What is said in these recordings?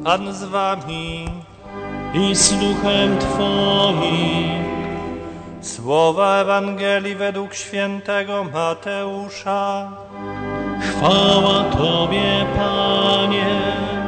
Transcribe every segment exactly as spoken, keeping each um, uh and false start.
Pan z wami i z duchem Twoim. Słowa Ewangelii według świętego Mateusza. Chwała Tobie, Panie.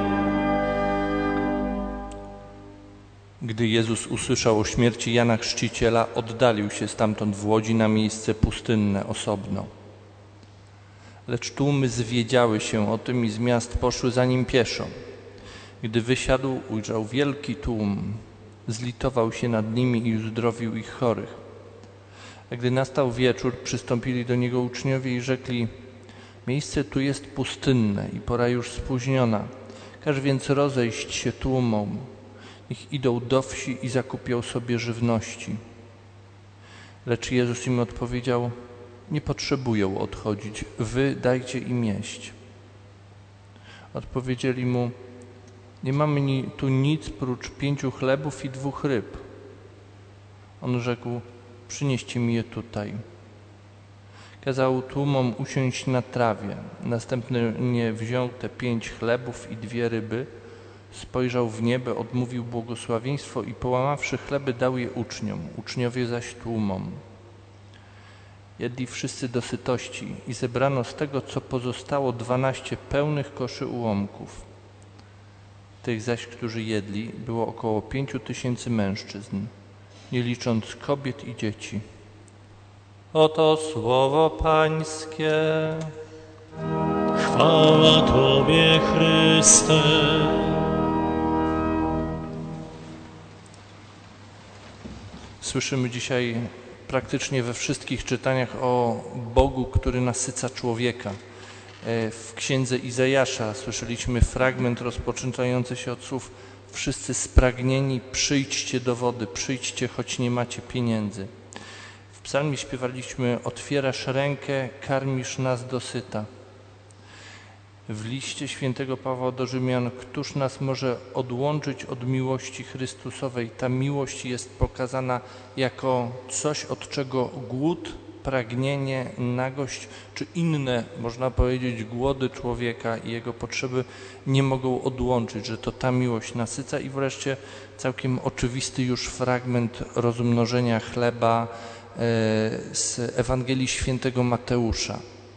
Gdy Jezus usłyszał o śmierci Jana Chrzciciela, oddalił się stamtąd w łodzi na miejsce pustynne osobno. Lecz tłumy zwiedziały się o tym i z miast poszły za nim pieszo. Gdy wysiadł, ujrzał wielki tłum. Zlitował się nad nimi i uzdrowił ich chorych. A gdy nastał wieczór, przystąpili do niego uczniowie i rzekli: miejsce tu jest pustynne i pora już spóźniona. Każ więc rozejść się tłumom. Niech idą do wsi i zakupią sobie żywności. Lecz Jezus im odpowiedział: nie potrzebują odchodzić, wy dajcie im jeść. Odpowiedzieli mu: nie mamy ni, tu nic prócz pięciu chlebów i dwóch ryb. On rzekł: przynieście mi je tutaj. Kazał tłumom usiąść na trawie. Następnie wziął te pięć chlebów i dwie ryby, spojrzał w niebo, odmówił błogosławieństwo i połamawszy chleby, dał je uczniom, uczniowie zaś tłumom. Jedli wszyscy do sytości i zebrano z tego, co pozostało, dwanaście pełnych koszy ułomków. Tych zaś, którzy jedli, było około pięciu tysięcy mężczyzn, nie licząc kobiet i dzieci. Oto słowo Pańskie. Chwała Tobie, Chryste. Słyszymy dzisiaj praktycznie we wszystkich czytaniach o Bogu, który nasyca człowieka. W księdze Izajasza słyszeliśmy fragment rozpoczynający się od słów: wszyscy spragnieni, przyjdźcie do wody, przyjdźcie, choć nie macie pieniędzy. W psalmie śpiewaliśmy: otwierasz rękę, karmisz nas dosyta. W liście świętego Pawła do Rzymian: któż nas może odłączyć od miłości Chrystusowej? Ta miłość jest pokazana jako coś, od czego głód, pragnienie, nagość czy inne, można powiedzieć, głody człowieka i jego potrzeby nie mogą odłączyć, że to ta miłość nasyca. I wreszcie całkiem oczywisty już fragment rozmnożenia chleba z Ewangelii świętego Mateusza.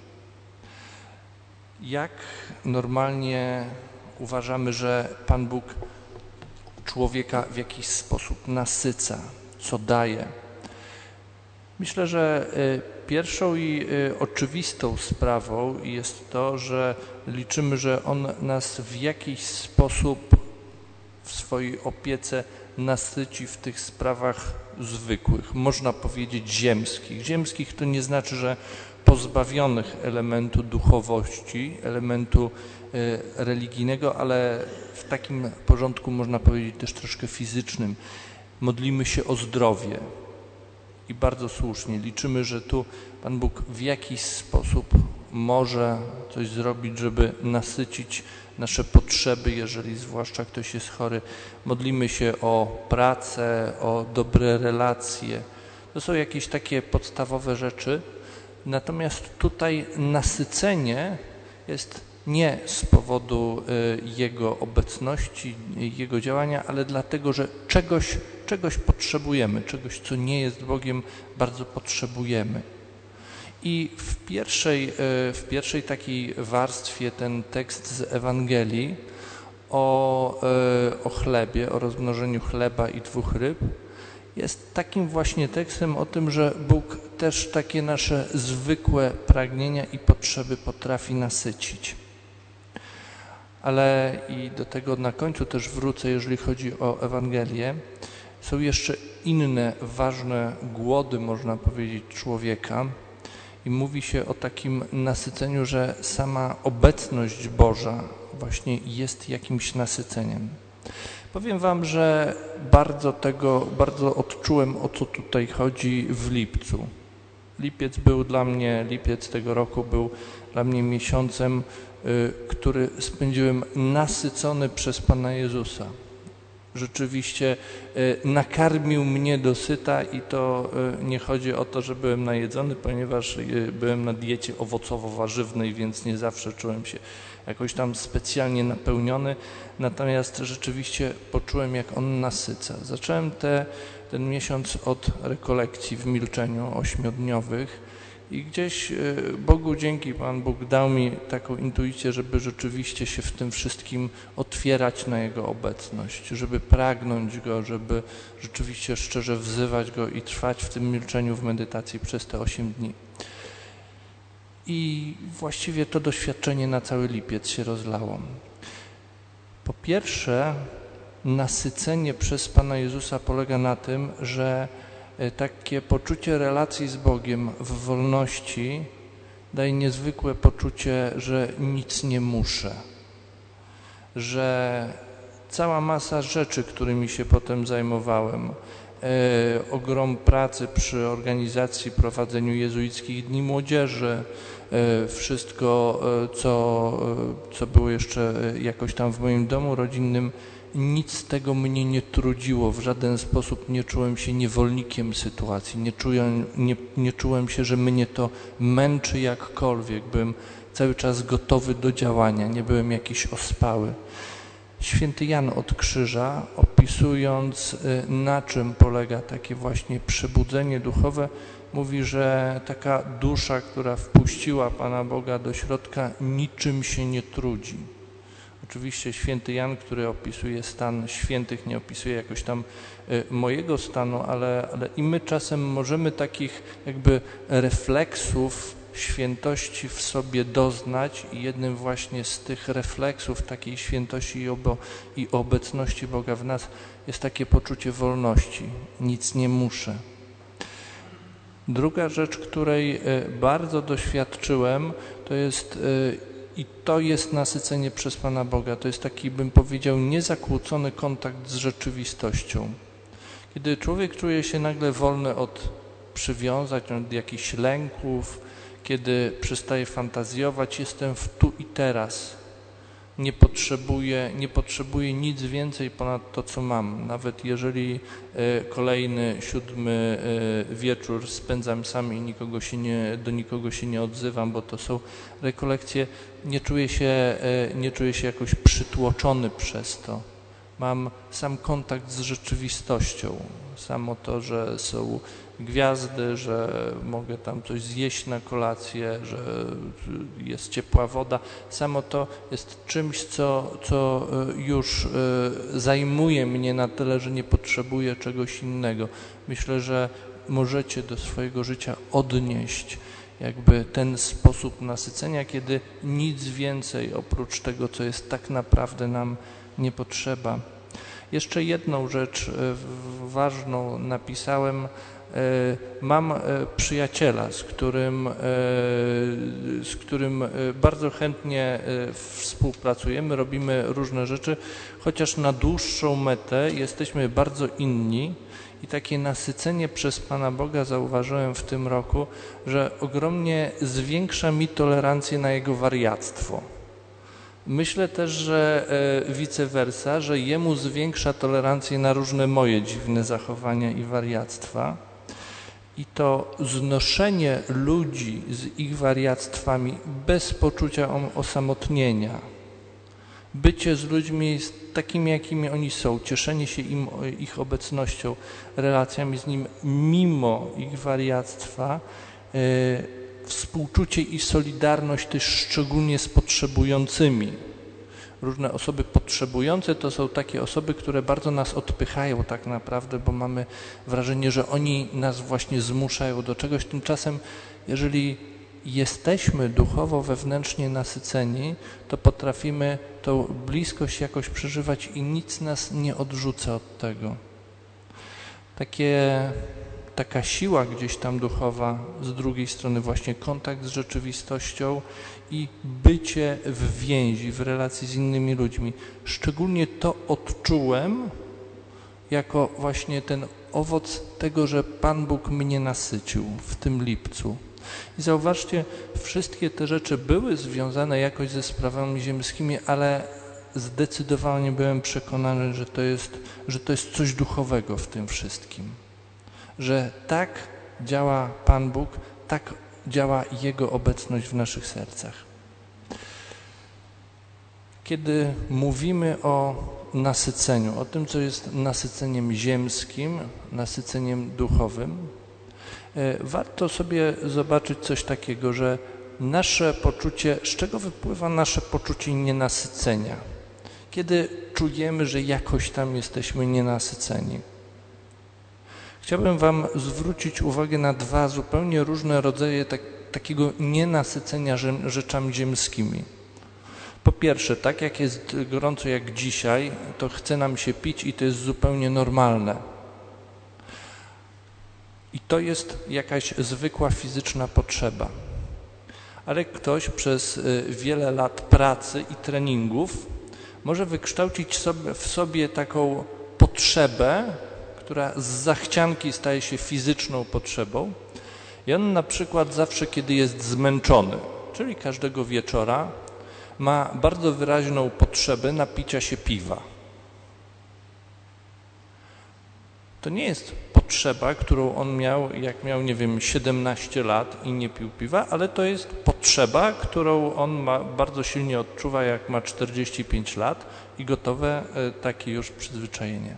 Jak normalnie uważamy, że Pan Bóg człowieka w jakiś sposób nasyca, co daje? Myślę, że pierwszą i oczywistą sprawą jest to, że liczymy, że On nas w jakiś sposób w swojej opiece nasyci w tych sprawach zwykłych, można powiedzieć ziemskich. Ziemskich to nie znaczy, że pozbawionych elementu duchowości, elementu religijnego, ale w takim porządku, można powiedzieć, też troszkę fizycznym. Modlimy się o zdrowie i bardzo słusznie liczymy, że tu Pan Bóg w jakiś sposób może coś zrobić, żeby nasycić nasze potrzeby, jeżeli zwłaszcza ktoś jest chory. Modlimy się o pracę, o dobre relacje. To są jakieś takie podstawowe rzeczy. Natomiast tutaj nasycenie jest nie z powodu Jego obecności, Jego działania, ale dlatego, że czegoś, czegoś potrzebujemy, czegoś, co nie jest Bogiem, bardzo potrzebujemy. I w pierwszej, w pierwszej takiej warstwie ten tekst z Ewangelii o, o chlebie, o rozmnożeniu chleba i dwóch ryb jest takim właśnie tekstem o tym, że Bóg też takie nasze zwykłe pragnienia i potrzeby potrafi nasycić. Ale i do tego na końcu też wrócę, jeżeli chodzi o Ewangelię. Są jeszcze inne ważne głody, można powiedzieć, człowieka. I mówi się o takim nasyceniu, że sama obecność Boża właśnie jest jakimś nasyceniem. Powiem wam, że bardzo tego, bardzo odczułem, o co tutaj chodzi w lipcu. Lipiec był dla mnie, lipiec tego roku był dla mnie miesiącem, y, który spędziłem nasycony przez Pana Jezusa. Rzeczywiście y, nakarmił mnie dosyta i to y, nie chodzi o to, że byłem najedzony, ponieważ y, byłem na diecie owocowo-warzywnej, więc nie zawsze czułem się jakoś tam specjalnie napełniony, natomiast rzeczywiście poczułem, jak on nasyca. Zacząłem te, ten miesiąc od rekolekcji w milczeniu ośmiodniowych i gdzieś Bogu dzięki, Pan Bóg dał mi taką intuicję, żeby rzeczywiście się w tym wszystkim otwierać na Jego obecność, żeby pragnąć Go, żeby rzeczywiście szczerze wzywać Go i trwać w tym milczeniu, w medytacji przez te osiem dni. I właściwie to doświadczenie na cały lipiec się rozlało. Po pierwsze, nasycenie przez Pana Jezusa polega na tym, że takie poczucie relacji z Bogiem w wolności daje niezwykłe poczucie, że nic nie muszę, że cała masa rzeczy, którymi się potem zajmowałem, e, ogrom pracy przy organizacji, prowadzeniu jezuickich Dni Młodzieży, e, wszystko, e, co, e, co było jeszcze jakoś tam w moim domu rodzinnym, nic z tego mnie nie trudziło, w żaden sposób nie czułem się niewolnikiem sytuacji, nie czułem, nie, nie czułem się, że mnie to męczy jakkolwiek, byłem cały czas gotowy do działania, nie byłem jakiś ospały. Święty Jan od Krzyża, opisując, na czym polega takie właśnie przebudzenie duchowe, mówi, że taka dusza, która wpuściła Pana Boga do środka, niczym się nie trudzi. Oczywiście święty Jan, który opisuje stan świętych, nie opisuje jakoś tam y, mojego stanu, ale, ale i my czasem możemy takich jakby refleksów świętości w sobie doznać i jednym właśnie z tych refleksów takiej świętości i, obo, i obecności Boga w nas jest takie poczucie wolności. Nic nie muszę. Druga rzecz, której y, bardzo doświadczyłem, to jest y, I to jest nasycenie przez Pana Boga. To jest taki, bym powiedział, niezakłócony kontakt z rzeczywistością. Kiedy człowiek czuje się nagle wolny od przywiązań, od jakichś lęków, kiedy przestaje fantazjować, jestem w tu i teraz. Nie potrzebuję, nie potrzebuję nic więcej ponad to, co mam. Nawet jeżeli e, kolejny, siódmy e, wieczór spędzam sam i nikogo się nie, do nikogo się nie odzywam, bo to są rekolekcje, nie czuję się, e, nie czuję się jakoś przytłoczony przez to. Mam sam kontakt z rzeczywistością. Samo to, że są gwiazdy, że mogę tam coś zjeść na kolację, że jest ciepła woda. Samo to jest czymś, co, co już zajmuje mnie na tyle, że nie potrzebuję czegoś innego. Myślę, że możecie do swojego życia odnieść jakby ten sposób nasycenia, kiedy nic więcej oprócz tego, co jest tak naprawdę nam nie potrzeba. Jeszcze jedną rzecz ważną napisałem. Mam przyjaciela, z którym, z którym bardzo chętnie współpracujemy, robimy różne rzeczy, chociaż na dłuższą metę jesteśmy bardzo inni i takie nasycenie przez Pana Boga zauważyłem w tym roku, że ogromnie zwiększa mi tolerancję na Jego wariactwo. Myślę też, że vice versa, że Jemu zwiększa tolerancję na różne moje dziwne zachowania i wariactwa. I to znoszenie ludzi z ich wariactwami bez poczucia osamotnienia, bycie z ludźmi takimi, jakimi oni są, cieszenie się im, ich obecnością, relacjami z nim mimo ich wariactwa, yy, współczucie i solidarność też szczególnie z potrzebującymi. Różne osoby potrzebujące to są takie osoby, które bardzo nas odpychają tak naprawdę, bo mamy wrażenie, że oni nas właśnie zmuszają do czegoś. Tymczasem, jeżeli jesteśmy duchowo, wewnętrznie nasyceni, to potrafimy tą bliskość jakoś przeżywać i nic nas nie odrzuca od tego. Takie, taka siła gdzieś tam duchowa, z drugiej strony właśnie kontakt z rzeczywistością i bycie w więzi, w relacji z innymi ludźmi. Szczególnie to odczułem jako właśnie ten owoc tego, że Pan Bóg mnie nasycił w tym lipcu. I zauważcie, wszystkie te rzeczy były związane jakoś ze sprawami ziemskimi, ale zdecydowanie byłem przekonany, że to jest, że to jest coś duchowego w tym wszystkim. Że tak działa Pan Bóg, tak działa Jego obecność w naszych sercach. Kiedy mówimy o nasyceniu, o tym, co jest nasyceniem ziemskim, nasyceniem duchowym, warto sobie zobaczyć coś takiego, że nasze poczucie, z czego wypływa nasze poczucie nienasycenia? Kiedy czujemy, że jakoś tam jesteśmy nienasyceni? Chciałbym wam zwrócić uwagę na dwa zupełnie różne rodzaje tak, takiego nienasycenia rzeczami ziemskimi. Po pierwsze, tak jak jest gorąco jak dzisiaj, to chce nam się pić i to jest zupełnie normalne. I to jest jakaś zwykła fizyczna potrzeba. Ale ktoś przez wiele lat pracy i treningów może wykształcić sobie, w sobie taką potrzebę, która z zachcianki staje się fizyczną potrzebą. I on na przykład zawsze, kiedy jest zmęczony, czyli każdego wieczora, ma bardzo wyraźną potrzebę napicia się piwa. To nie jest potrzeba, którą on miał, jak miał, nie wiem, siedemnaście lat i nie pił piwa, ale to jest potrzeba, którą on ma, bardzo silnie odczuwa, jak ma czterdzieści pięć lat i gotowe takie już przyzwyczajenie.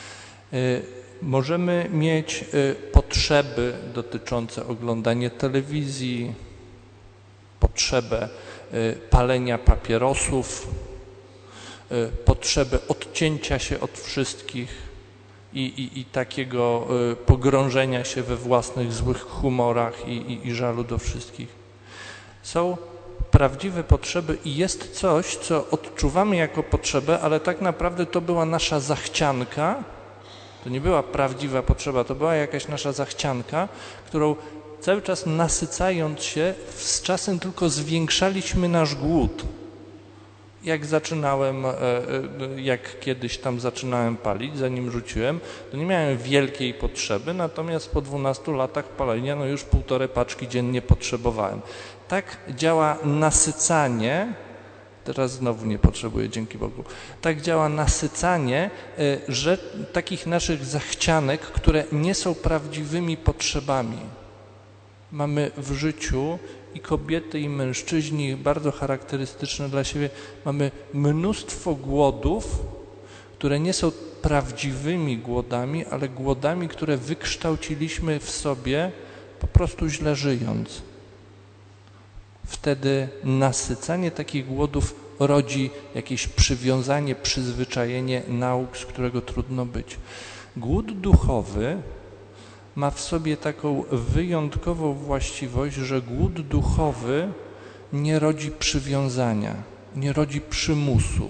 Możemy mieć potrzeby dotyczące oglądania telewizji, potrzebę palenia papierosów, potrzebę odcięcia się od wszystkich i, i, i takiego pogrążenia się we własnych złych humorach i, i, i żalu do wszystkich. Są prawdziwe potrzeby i jest coś, co odczuwamy jako potrzebę, ale tak naprawdę to była nasza zachcianka. To nie była prawdziwa potrzeba, to była jakaś nasza zachcianka, którą cały czas nasycając się, z czasem tylko zwiększaliśmy nasz głód. Jak zaczynałem, jak kiedyś tam zaczynałem palić, zanim rzuciłem, to nie miałem wielkiej potrzeby, natomiast po dwunastu latach palenia no już półtorej paczki dziennie potrzebowałem. Tak działa nasycanie. Teraz znowu nie potrzebuję, dzięki Bogu. Tak działa nasycanie że, takich naszych zachcianek, które nie są prawdziwymi potrzebami. Mamy w życiu i kobiety, i mężczyźni, bardzo charakterystyczne dla siebie, mamy mnóstwo głodów, które nie są prawdziwymi głodami, ale głodami, które wykształciliśmy w sobie po prostu źle żyjąc. Wtedy nasycanie takich głodów rodzi jakieś przywiązanie, przyzwyczajenie nauk, z którego trudno być. Głód duchowy ma w sobie taką wyjątkową właściwość, że głód duchowy nie rodzi przywiązania, nie rodzi przymusu.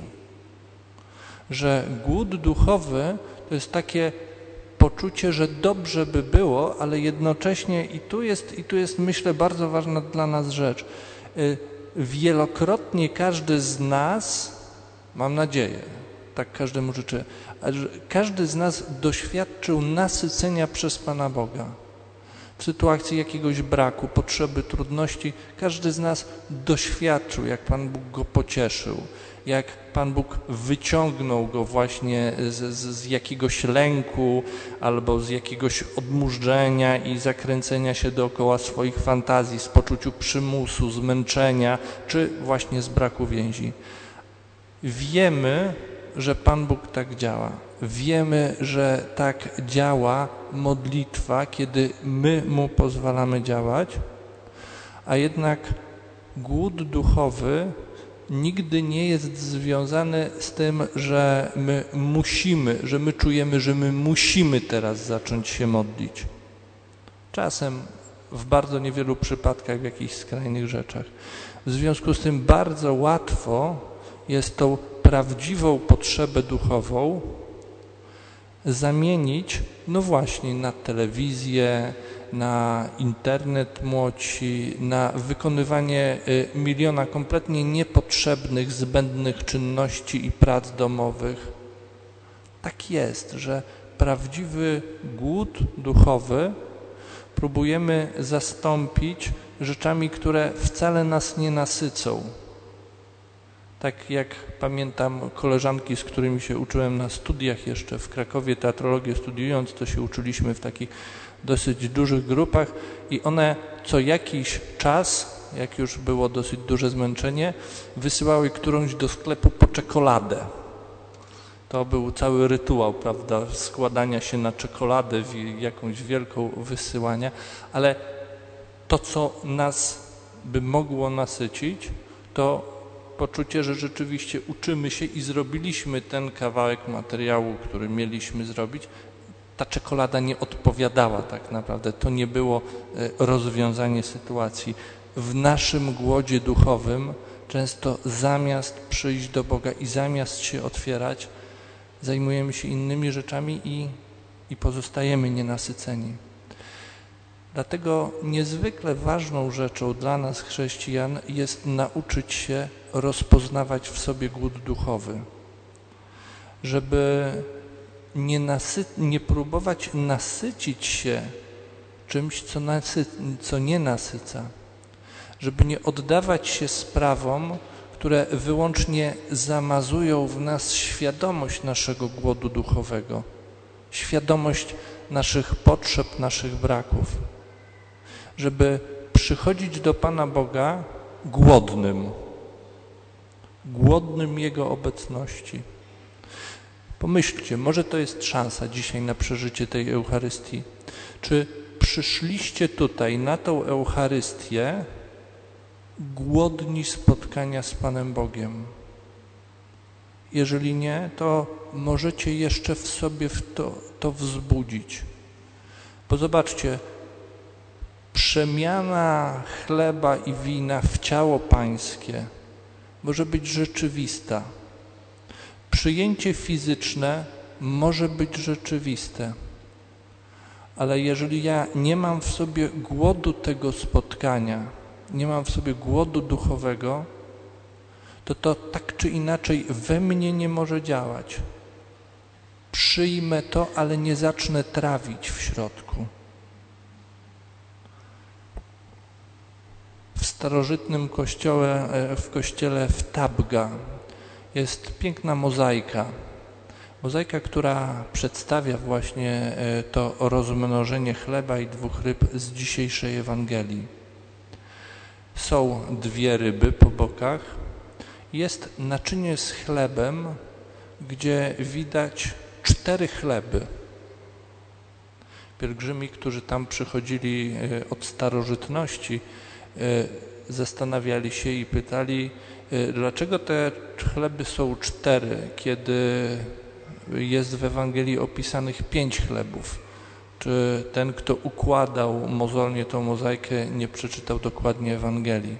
Że głód duchowy to jest takie poczucie, że dobrze by było, ale jednocześnie i tu jest, i tu jest myślę bardzo ważna dla nas rzecz. Wielokrotnie każdy z nas, mam nadzieję, tak każdemu życzę, każdy z nas doświadczył nasycenia przez Pana Boga. W sytuacji jakiegoś braku, potrzeby, trudności, każdy z nas doświadczył, jak Pan Bóg go pocieszył, jak Pan Bóg wyciągnął go właśnie z, z, z jakiegoś lęku albo z jakiegoś odmurzenia i zakręcenia się dookoła swoich fantazji, z poczuciu przymusu, zmęczenia, czy właśnie z braku więzi. Wiemy, że Pan Bóg tak działa. Wiemy, że tak działa modlitwa, kiedy my Mu pozwalamy działać, a jednak głód duchowy nigdy nie jest związany z tym, że my musimy, że my czujemy, że my musimy teraz zacząć się modlić. Czasem, w bardzo niewielu przypadkach, w jakichś skrajnych rzeczach. W związku z tym bardzo łatwo jest tą prawdziwą potrzebę duchową zamienić, no właśnie, na telewizję, na internet młodsi, na wykonywanie miliona kompletnie niepotrzebnych, zbędnych czynności i prac domowych. Tak jest, że prawdziwy głód duchowy próbujemy zastąpić rzeczami, które wcale nas nie nasycą. Tak jak pamiętam koleżanki, z którymi się uczyłem na studiach jeszcze w Krakowie, teatrologię studiując, to się uczyliśmy w takich dosyć dużych grupach i one co jakiś czas jak już było dosyć duże zmęczenie, wysyłały którąś do sklepu po czekoladę. To był cały rytuał, prawda, składania się na czekoladę, jakąś wielką wysyłania, ale to, co nas by mogło nasycić, to poczucie, że rzeczywiście uczymy się i zrobiliśmy ten kawałek materiału, który mieliśmy zrobić. Ta czekolada nie odpowiadała tak naprawdę, to nie było rozwiązanie sytuacji. W naszym głodzie duchowym często zamiast przyjść do Boga i zamiast się otwierać, zajmujemy się innymi rzeczami i, i pozostajemy nienasyceni. Dlatego niezwykle ważną rzeczą dla nas, chrześcijan, jest nauczyć się rozpoznawać w sobie głód duchowy, żeby nie, nasy- nie próbować nasycić się czymś, co, nasy- co nie nasyca, żeby nie oddawać się sprawom, które wyłącznie zamazują w nas świadomość naszego głodu duchowego, świadomość naszych potrzeb, naszych braków, żeby przychodzić do Pana Boga głodnym, głodnym Jego obecności. Pomyślcie, może to jest szansa dzisiaj na przeżycie tej Eucharystii. Czy przyszliście tutaj na tą Eucharystię głodni spotkania z Panem Bogiem? Jeżeli nie, to możecie jeszcze w sobie to, to wzbudzić. Bo zobaczcie, przemiana chleba i wina w ciało Pańskie może być rzeczywista. Przyjęcie fizyczne może być rzeczywiste. Ale jeżeli ja nie mam w sobie głodu tego spotkania, nie mam w sobie głodu duchowego, to to tak czy inaczej we mnie nie może działać. Przyjmę to, ale nie zacznę trawić w środku. W starożytnym kościele, w kościele w Tabga jest piękna mozaika. Mozaika, która przedstawia właśnie to rozmnożenie chleba i dwóch ryb z dzisiejszej Ewangelii. Są dwie ryby po bokach. Jest naczynie z chlebem, gdzie widać cztery chleby. Pielgrzymi, którzy tam przychodzili od starożytności, zastanawiali się i pytali, dlaczego te chleby są cztery, kiedy jest w Ewangelii opisanych pięć chlebów. Czy ten, kto układał mozolnie tą mozaikę, nie przeczytał dokładnie Ewangelii?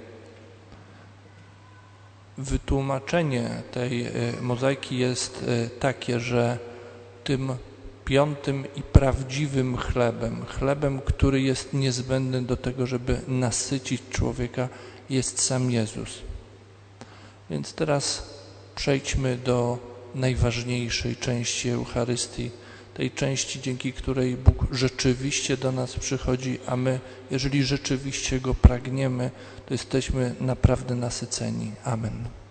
Wytłumaczenie tej mozaiki jest takie, że tym piątym i prawdziwym chlebem, chlebem, który jest niezbędny do tego, żeby nasycić człowieka, jest sam Jezus. Więc teraz przejdźmy do najważniejszej części Eucharystii, tej części, dzięki której Bóg rzeczywiście do nas przychodzi, a my, jeżeli rzeczywiście Go pragniemy, to jesteśmy naprawdę nasyceni. Amen.